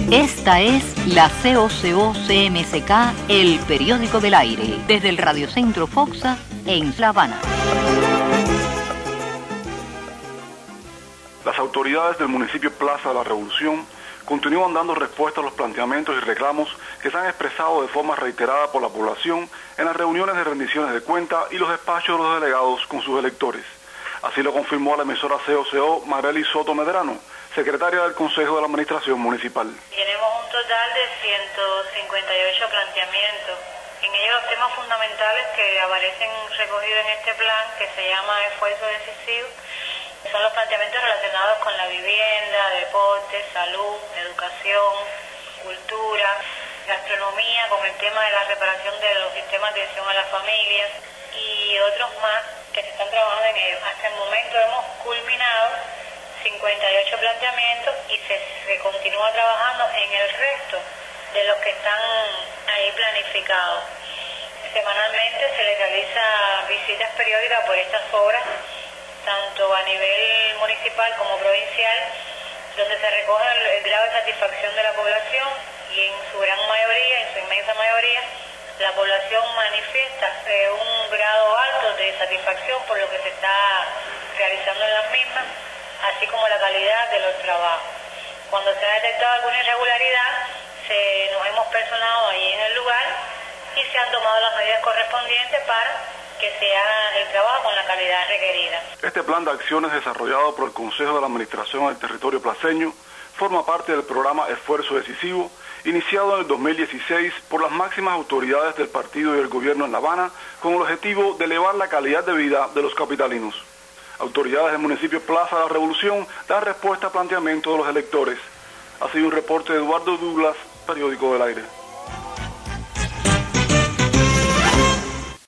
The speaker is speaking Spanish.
Esta es la COCO-CMSK, el periódico del aire, desde el Radiocentro Foxa en La Habana. Las autoridades del municipio Plaza de la Revolución continúan dando respuesta a los planteamientos y reclamos que se han expresado de forma reiterada por la población en las reuniones de rendiciones de cuenta y los despachos de los delegados con sus electores. Así lo confirmó la emisora COCO Marely Soto Medrano, secretaria del Consejo de la Administración Municipal. Tenemos un total de 158 planteamientos. En ellos los temas fundamentales que aparecen recogidos en este plan, que se llama Esfuerzo Decisivo, son los planteamientos relacionados con la vivienda, deporte, salud, educación, cultura, gastronomía, con el tema de la reparación de los sistemas de atención a las familias y otros más que se están trabajando en ellos. Hasta el momento hemos culminado 58 planteamientos y se continúa trabajando en el resto de los que están ahí planificados. Semanalmente se les realiza visitas periódicas por estas obras, tanto a nivel municipal como provincial, donde se recoge el grado de satisfacción de la población y en su gran mayoría, en su inmensa mayoría, la población manifiesta un grado alto de satisfacción por lo que se está realizando en las mismas, así como la calidad de los trabajos. Cuando se ha detectado alguna irregularidad, nos hemos personado allí en el lugar y se han tomado las medidas correspondientes para que se haga el trabajo con la calidad requerida. Este plan de acciones desarrollado por el Consejo de la Administración del Territorio Placeño forma parte del programa Esfuerzo Decisivo, iniciado en el 2016 por las máximas autoridades del partido y del gobierno en La Habana, con el objetivo de elevar la calidad de vida de los capitalinos. Autoridades del municipio Plaza de la Revolución dan respuesta a planteamientos de los electores. Ha sido un reporte de Eduardo Douglas, periódico del aire.